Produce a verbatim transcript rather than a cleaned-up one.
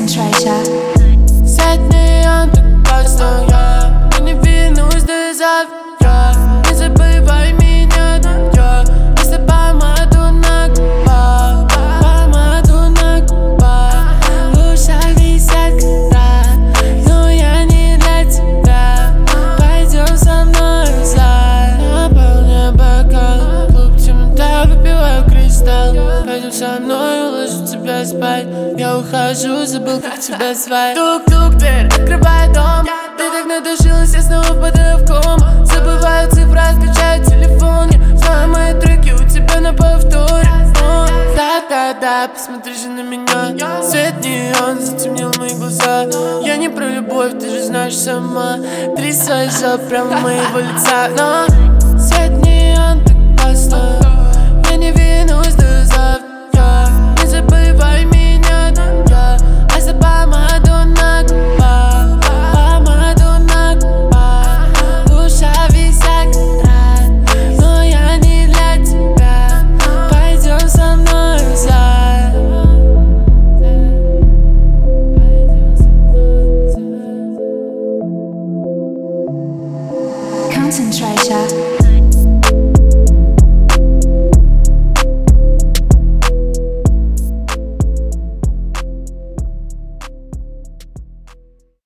Concentrator. Сядь, он так классно, я Я не вернусь до завтра. Не забывай меня, я Если помаду на губах, помаду на губах. В ушах висят кота, но я не для тебя. Пойдем со мной в зал, наполняй бокал. Клуб темнота, выпиваю кристалл. Пойдем со мной, уложу тебя спать. Я ухожу, забыл, как тебя звать. Тук-тук, дверь, открывай дом. Ты так надушилась, я снова падаю в кому. Забываю цифры, скачаю телефон. Я знаю мои треки у тебя на повторе. Да-да-да, посмотри же на меня. Свет неон затемнил мои глаза. Я не про любовь, ты же знаешь сама. Три свои жоп прямо моего лица. Но свет неон так классно. Я не вернусь до завтра. Не забывай меня, я Если помаду на губах, помаду на губах. В ушах висят кота, но я не для тебя. Пойдем со мной в зал. Concentrator.